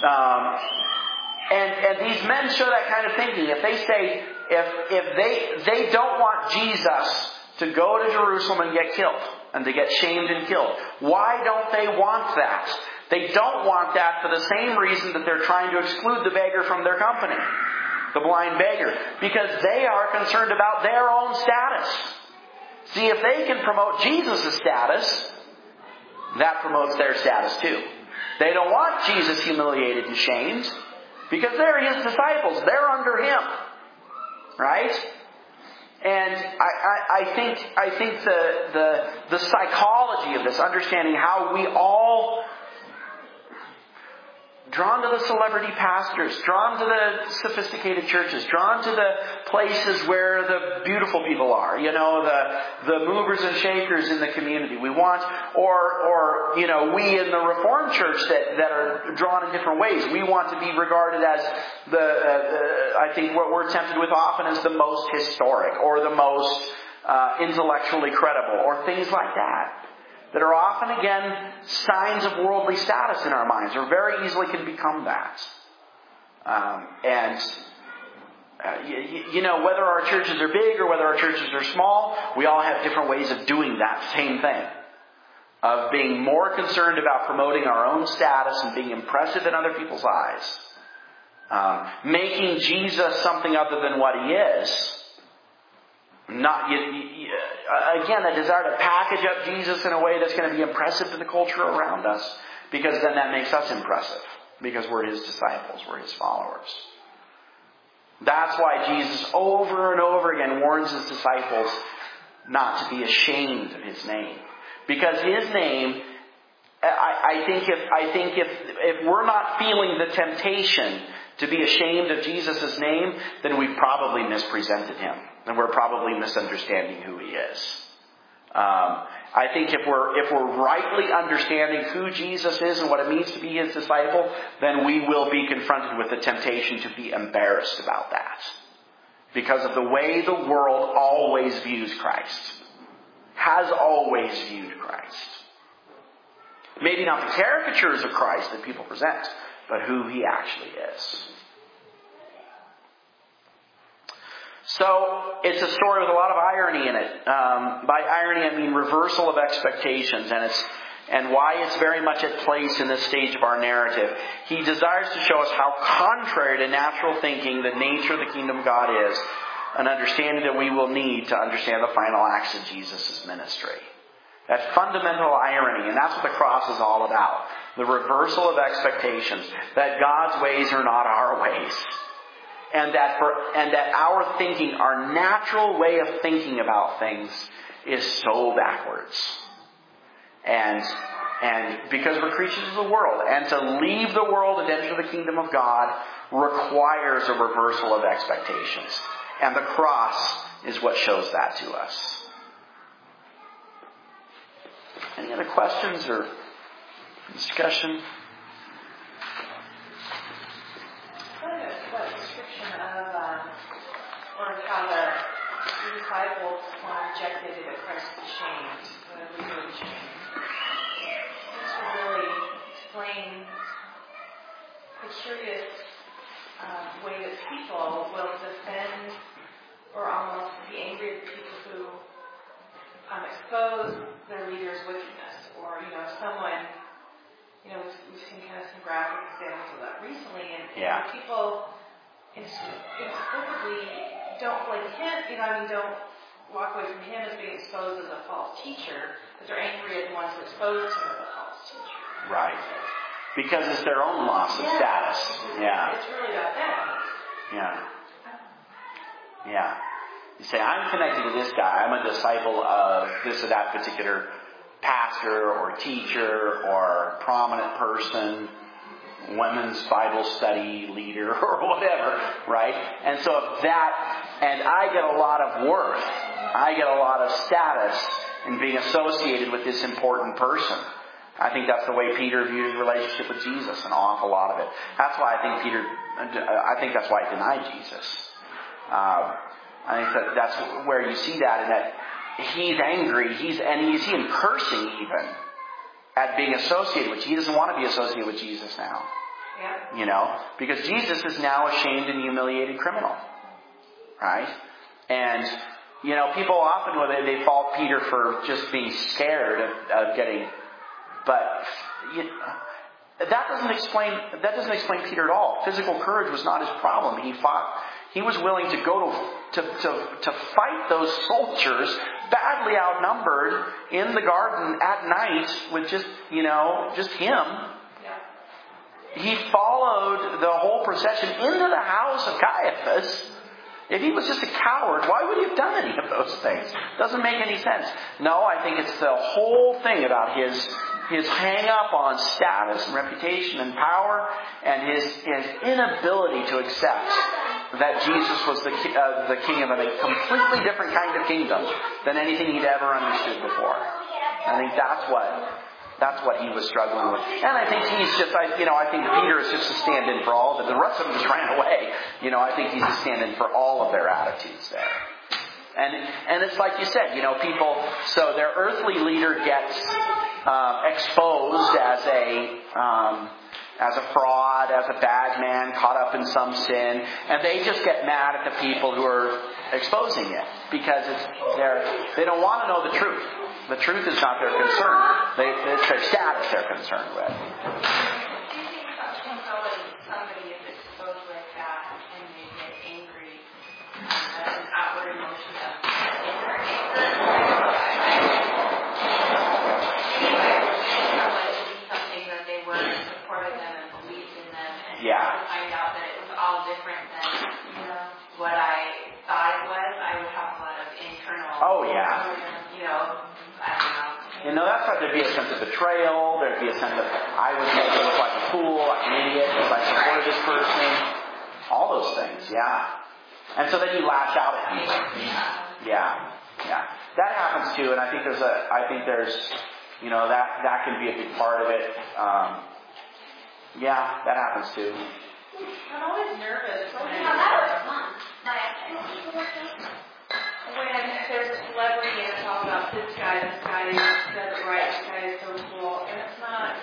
And these men show that kind of thinking. If they say, if they don't want Jesus to go to Jerusalem and get killed, and to get shamed and killed, why don't they want that? They don't want that for the same reason that they're trying to exclude the beggar from their company, the blind beggar, because they are concerned about their own status. See, if they can promote Jesus' status, that promotes their status too. They don't want Jesus humiliated and shamed because they're His disciples. They're under Him. Right? And I think the psychology of this, understanding how we all drawn to the celebrity pastors, drawn to the sophisticated churches, drawn to the places where the beautiful people are, the movers and shakers in the community. We want, or we in the Reformed Church that are drawn in different ways. We want to be regarded as I think what we're tempted with often is the most historic or the most intellectually credible or things like that. That are often, again, signs of worldly status in our minds, or very easily can become that. Whether our churches are big or whether our churches are small, we all have different ways of doing that same thing. Of being more concerned about promoting our own status and being impressive in other people's eyes. Making Jesus something other than what He is. Again, a desire to package up Jesus in a way that's going to be impressive to the culture around us, because then that makes us impressive, because we're His disciples, we're His followers. That's why Jesus over and over again warns His disciples not to be ashamed of His name. Because His name, I think if we're not feeling the temptation to be ashamed of Jesus' name, then we've probably mispresented Him. And we're probably misunderstanding who He is. I think if we're rightly understanding who Jesus is and what it means to be His disciple, then we will be confronted with the temptation to be embarrassed about that. Because of the way the world always views Christ. Has always viewed Christ. Maybe not the caricatures of Christ that people present, but who He actually is. So, it's a story with a lot of irony in it. By irony, I mean reversal of expectations, and why it's very much at place in this stage of our narrative. He desires to show us how contrary to natural thinking the nature of the kingdom of God is, an understanding that we will need to understand the final acts of Jesus' ministry. That fundamental irony, and that's what the cross is all about. The reversal of expectations, that God's ways are not our ways. And that our thinking, our natural way of thinking about things is so backwards. And because we're creatures of the world. And to leave the world and enter the kingdom of God requires a reversal of expectations. And the cross is what shows that to us. Any other questions or discussion? Or how the disciples rejected it at Christ's ashamed, when we were ashamed. This would really explain the curious way that people will defend or almost be angry at people who expose their leader's wickedness. Or, someone, we've seen kind of some graphic examples of that recently, and people inexplicably don't blame him, don't walk away from him as being exposed as a false teacher, but they're angry at the ones who exposed him as a false teacher. Right. Because it's their own loss of status. It's really about that. Yeah. You say, I'm connected to this guy. I'm a disciple of this or that particular pastor or teacher or prominent person, women's Bible study leader or whatever, right? And so and I get a lot of worth. I get a lot of status in being associated with this important person. I think that's the way Peter viewed his relationship with Jesus, an awful lot of it. That's why I think that's why he denied Jesus. I think that's where you see that, in that he's angry, and you see him cursing even at being associated with Jesus. He doesn't want to be associated with Jesus now. Yeah. Because Jesus is now a shamed and humiliated criminal. Right? And, people often, they fault Peter for just being scared of getting, but that doesn't explain Peter at all. Physical courage was not his problem. He He was willing to go to fight those soldiers, badly outnumbered, in the garden at night with just him. He followed the whole procession into the house of Caiaphas. If he was just a coward, why would he have done any of those things? Doesn't make any sense. No, I think it's the whole thing about his hang up on status and reputation and power, and his inability to accept that Jesus was the king of a completely different kind of kingdom than anything he'd ever understood before. I think that's what he was struggling with. And I think he's just, I think Peter is just a stand-in for all of it. The rest of them just ran away. I think he's a stand-in for all of their attitudes there. And it's like you said, people, so their earthly leader gets exposed as a fraud, as a bad man, caught up in some sin, and they just get mad at the people who are exposing it because they don't want to know the truth. The truth is not their concern. It's their status they're concerned with. Do you think somebody is exposed like that and they get angry as an outward emotion of inner anger? Someone to do something that they were supported them and believed in them, and to find out that it was all different than what I thought it was, I would have a lot of internal. Oh yeah. I don't know. That's why there'd be a sense of betrayal. There'd be a sense of, I was making me look like a fool, like an idiot, because I supported this person. All those things, yeah. And so then you lash out at people. Yeah. That happens too, and I think there's that can be a big part of it. That happens too. I'm always nervous when there's a celebrity and it's all about this guy does it right, this guy is so cool, and it's not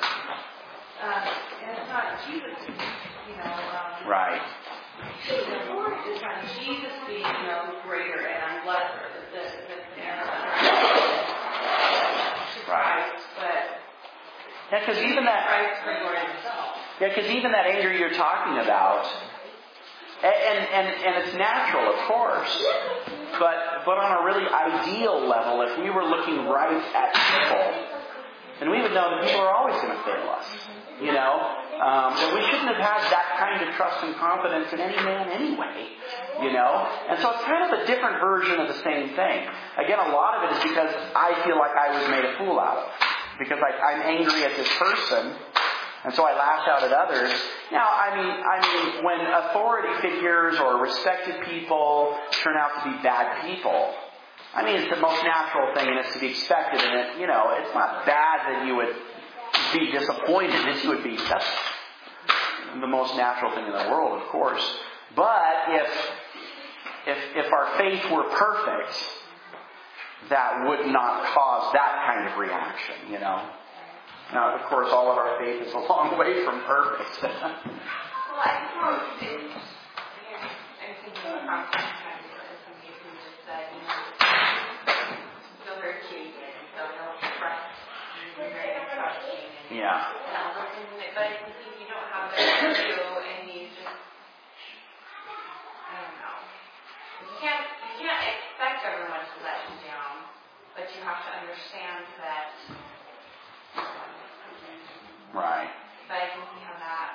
Jesus, right. It's not Jesus being, greater and I'm lesser than Right. But because even that Christ for glory himself. because even that anger you're talking about, and it's natural, of course. But on a really ideal level, if we were looking right at people, then we would know that people are always going to fail us. That we shouldn't have had that kind of trust and confidence in any man anyway. And so it's kind of a different version of the same thing. Again, a lot of it is because I feel like I was made a fool out of. Because I'm angry at this person, and so I lash out at others. Now, I mean, when authority figures or respected people turn out to be bad people, it's the most natural thing, and it's to be expected. And it's not bad that you would be disappointed. That's the most natural thing in the world, of course. But if our faith were perfect, that would not cause that kind of reaction. Now, of course, all of our faith is a long way from perfect. Well, I think I'm thinking about sometimes somebody who just said, feel very cheated, and so don't trust, very trusting. Yeah. But if you don't have that view, and you just, I don't know. You can't expect everyone to let you down, but you have to understand that. Right. But I can see how that.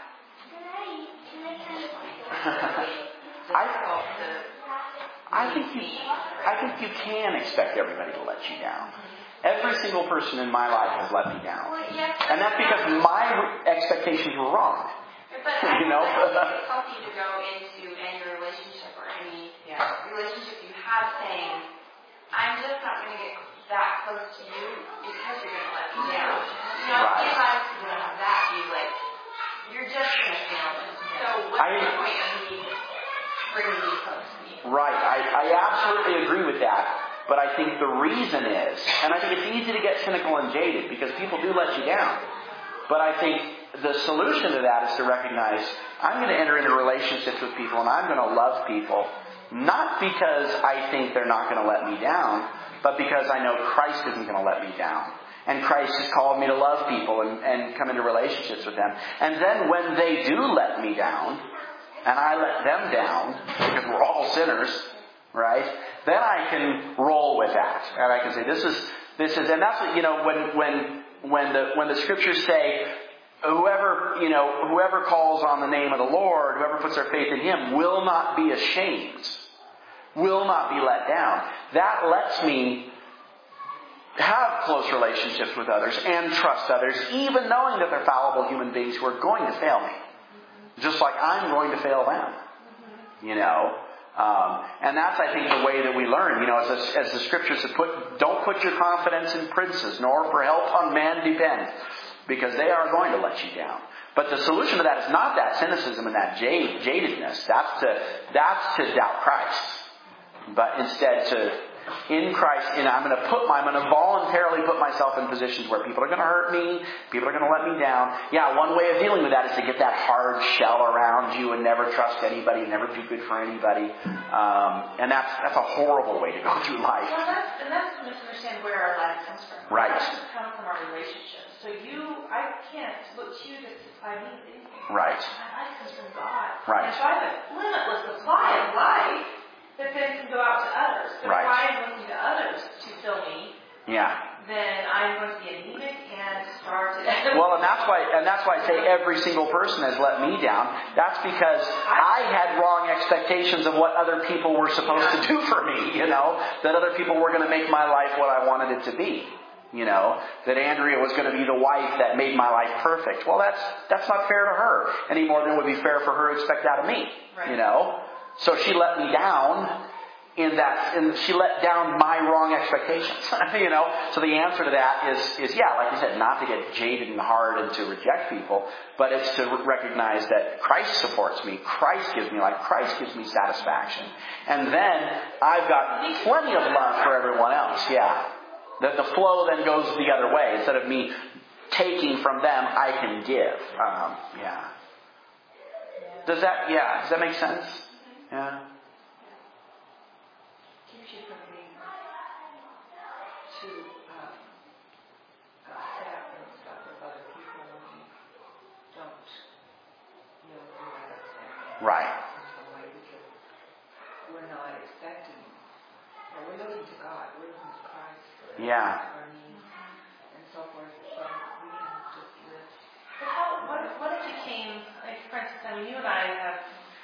I think you can expect everybody to let you down. Every single person in my life has let me down, and that's because my expectations were wrong. But I think it's healthy to go into any relationship or any relationship you have saying, I'm just not going to get that close to you because you're going to let me down. If you don't have that, you're just going to fail them. So what's the point of me bringing you close to me? Right. I absolutely agree with that. But I think the reason is, and I think it's easy to get cynical and jaded because people do let you down. But I think the solution to that is to recognize I'm going to enter into relationships with people and I'm going to love people. Not because I think they're not going to let me down, but because I know Christ isn't going to let me down. And Christ has called me to love people and come into relationships with them. And then when they do let me down, and I let them down, because we're all sinners, right? Then I can roll with that. And I can say, this is, and that's what, when the scriptures say, whoever calls on the name of the Lord, whoever puts their faith in Him will not be ashamed, will not be let down. That lets me have close relationships with others and trust others, even knowing that they're fallible human beings who are going to fail me. Just like I'm going to fail them. And that's, I think, the way that we learn. As the scriptures have put, don't put your confidence in princes, nor for help on man depend, because they are going to let you down. But the solution to that is not that cynicism and that jadedness. That's to doubt Christ. But instead in Christ, I'm going to voluntarily put myself in positions where people are going to hurt me, people are going to let me down. Yeah, one way of dealing with that is to get that hard shell around you and never trust anybody, never do good for anybody. And that's a horrible way to go through life. Well, that's to misunderstand where our life comes from. Right. Our life comes from our relationships. So I can't look to you to supply me with anything. Right. My life comes from God. Right. And so I have a limitless supply of life that then can go out to others. But right. if I am looking to others to fill me, then I'm going to be anemic and starve to death. Well, and that's why I say every single person has let me down. That's because I had wrong expectations of what other people were supposed to do for me. That other people were going to make my life what I wanted it to be. That Andrea was going to be the wife that made my life perfect. Well, that's not fair to her any more than it would be fair for her to expect that of me. Right. So she let me down she let down my wrong expectations. So the answer to that is like you said, not to get jaded and hard and to reject people, but it's to recognize that Christ supports me, Christ gives me life, Christ gives me satisfaction. And then I've got plenty of love for everyone else. Yeah. That the flow then goes the other way. Instead of me taking from them, I can give. Does that make sense? Yeah. Gives you something to accept and stuff with other people when you don't do that accepting. Right. Because we're not expecting. We're looking to God. We're looking to Christ for our needs and so forth. So we can just live. But what if it came, like, for instance, you and I have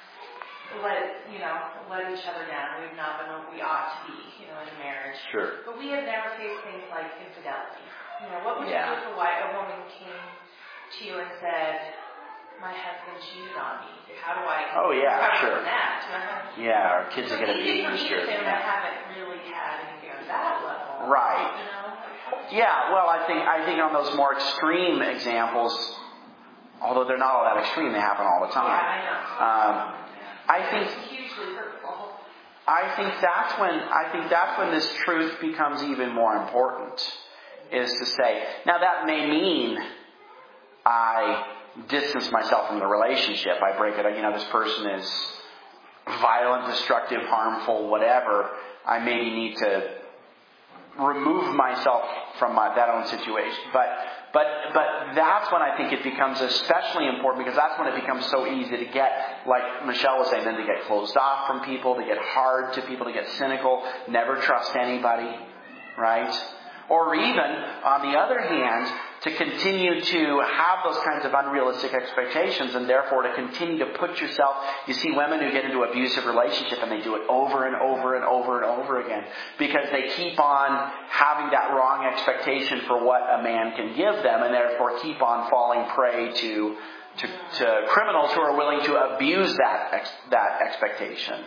let each other down. We've not been what we ought to be, in a marriage. Sure. But we have never faced things like infidelity. What would you do if a woman came to you and said, "My husband cheated on me. How do I recover from that?" Yeah, our kids are going to be Sure. I haven't really had anything on that level. Right. Yeah. Well, I think on those more extreme examples, although they're not all that extreme, they happen all the time. Yeah, I know. I think it's hugely hurtful. I think that's when this truth becomes even more important. Is to say, now that may mean I distance myself from the relationship. I break it. This person is violent, destructive, harmful, whatever. I maybe need to remove myself from that own situation. But that's when I think it becomes especially important, because that's when it becomes so easy to get, like Michelle was saying, then to get closed off from people, to get hard to people, to get cynical, never trust anybody, right? Or even, on the other hand, to continue to have those kinds of unrealistic expectations, and therefore to continue to put yourself... You see women who get into abusive relationship and they do it over and over and over and over again, because they keep on having that wrong expectation for what a man can give them, and therefore keep on falling prey to criminals who are willing to abuse that expectation.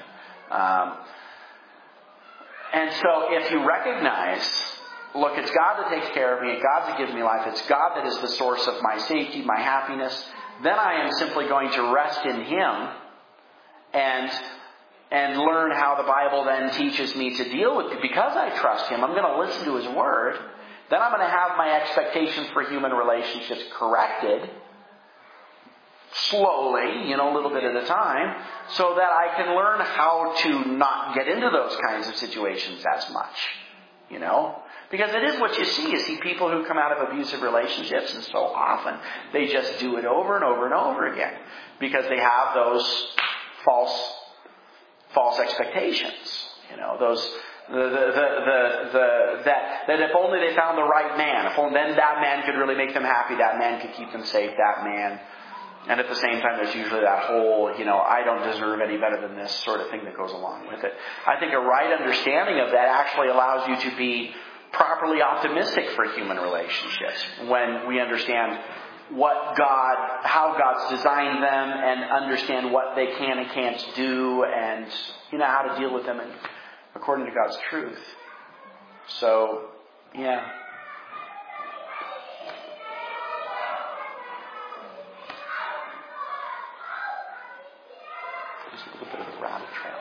And so if you recognize... Look, it's God that takes care of me. It's God that gives me life. It's God that is the source of my safety, my happiness. Then I am simply going to rest in Him and learn how the Bible then teaches me to deal with it. Because I trust Him, I'm going to listen to His Word. Then I'm going to have my expectations for human relationships corrected. Slowly, a little bit at a time. So that I can learn how to not get into those kinds of situations as much. Because it is what you see. You see people who come out of abusive relationships, and so often they just do it over and over and over again. Because they have those false expectations. Those that if only they found the right man, then that man could really make them happy, that man could keep them safe, that man. And at the same time, there's usually that whole, I don't deserve any better than this sort of thing that goes along with it. I think a right understanding of that actually allows you to be properly optimistic for human relationships when we understand how God's designed them and understand what they can and can't do and, how to deal with them according to God's truth. So, yeah. Just a little bit of a rabbit trail.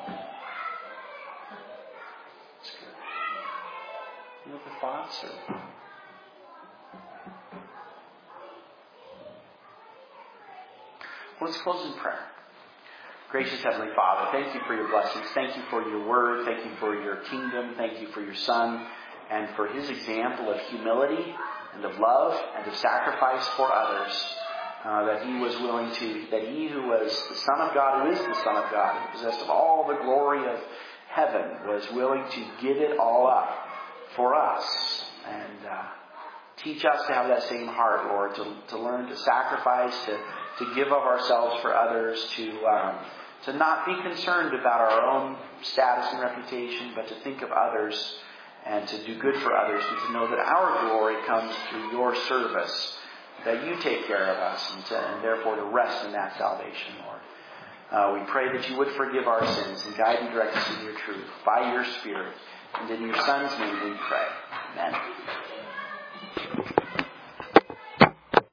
That's good. Any other thoughts? Let's close in prayer. Gracious Heavenly Father, thank you for your blessings. Thank you for your word. Thank you for your kingdom. Thank you for your Son and for his example of humility and of love and of sacrifice for others. That he was willing to, that he who was the Son of God, who is the Son of God, who possessed of all the glory of heaven, was willing to give it all up for us. And teach us to have that same heart, Lord, to learn to sacrifice, to give of ourselves for others, to not be concerned about our own status and reputation, but to think of others and to do good for others, and to know that our glory comes through your service, that you take care of us, and therefore to rest in that salvation, Lord. We pray that you would forgive our sins and guide and direct us in your truth by your Spirit. And in your Son's name we pray. Amen.